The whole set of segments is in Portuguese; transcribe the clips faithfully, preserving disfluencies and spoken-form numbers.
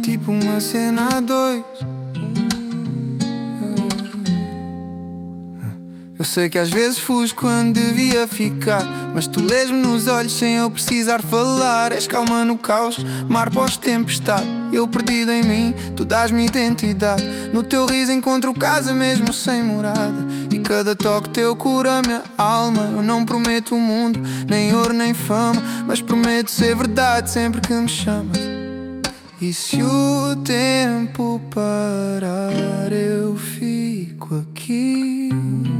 tipo uma cena a dois. Eu sei que às vezes fujo quando devia ficar, mas tu lês-me nos olhos sem eu precisar falar. És calma no caos, mar pós-tempestade. Eu perdido em mim, tu dás-me identidade. No teu riso encontro casa mesmo sem morada, e cada toque teu cura a minha alma. Eu não prometo o mundo, nem ouro nem fama, mas prometo ser verdade sempre que me chamas. E se o tempo parar, eu fico aqui.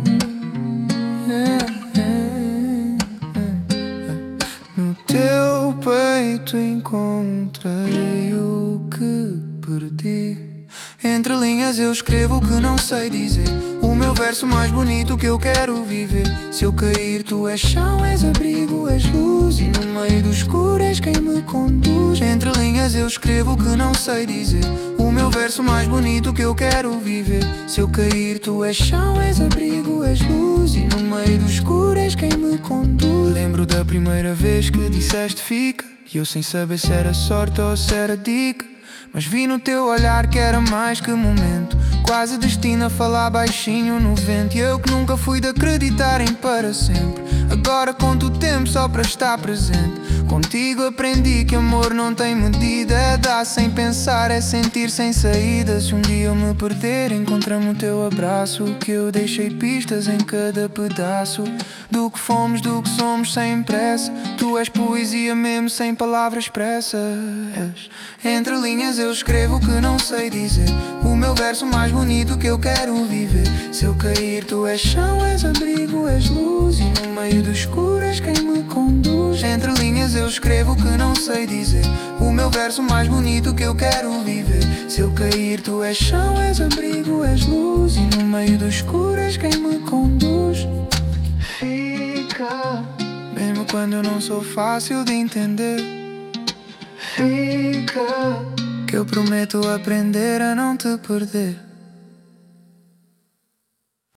No teu peito encontrei o que perdi. Entre linhas eu escrevo o que não sei dizer, o meu verso mais bonito que eu quero viver. Se eu cair tu és chão, és abrigo, és luz, e no meio do escuro és quem me conduz. Entre linhas eu escrevo o que não sei dizer, o meu verso mais bonito que eu quero viver. Se eu cair tu és chão, és abrigo, és luz, e no meio do escuro és quem me conduz. Lembro da primeira vez que disseste fica, e eu sem saber se era sorte ou se era dica, mas vi no teu olhar que era mais que momento, quase destino a falar baixinho no vento. E eu que nunca fui de acreditar em para sempre, agora conto o tempo só para estar presente. Contigo aprendi que amor não tem medida, é dar sem pensar, é sentir sem saída. Se um dia eu me perder, encontra-me o teu abraço, que eu deixei pistas em cada pedaço do que fomos, do que somos sem pressa. Tu és poesia mesmo sem palavras expressas. Entre linhas eu escrevo o que não sei dizer, o meu verso mais bonito que eu quero viver. Se eu cair tu és chão, és abrigo, és luz, e no meio do escuro és quem me conduz. Entre linhas eu escrevo o que não sei dizer, o meu verso mais bonito que eu quero viver. Se eu cair tu és chão, és abrigo, és luz, e no meio do escuro és quem me conduz. Fica, mesmo quando eu não sou fácil de entender. Fica, que eu prometo aprender a não te perder.